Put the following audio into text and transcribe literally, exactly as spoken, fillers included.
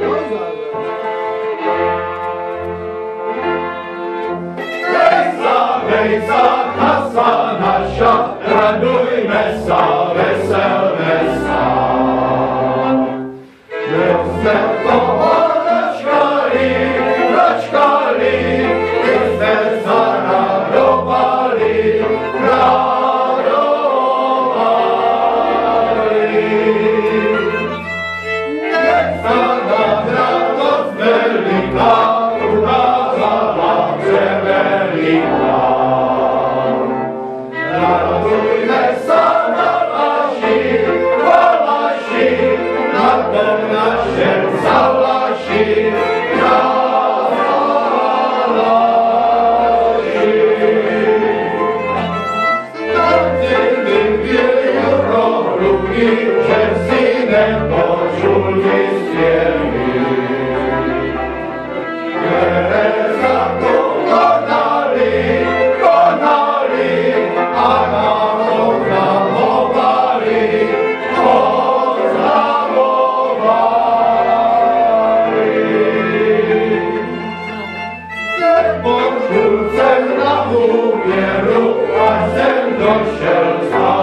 Hejsa, kasa naša, radujme sa, veselme sa. Že sme toho dočkali, dočkali, že sme sa radovali, radovali. Nech sa nám radosť veľká ukázala převelika. Radujme sa na vaši, valaši, na tom našem salaši, na salaši. Starciny viejú rohluky, že si nepočul vyspělý. Které za to konali, konali, a nám oznamovali, oznamovali. Nepočul jsem na úvěru, až jsem došel za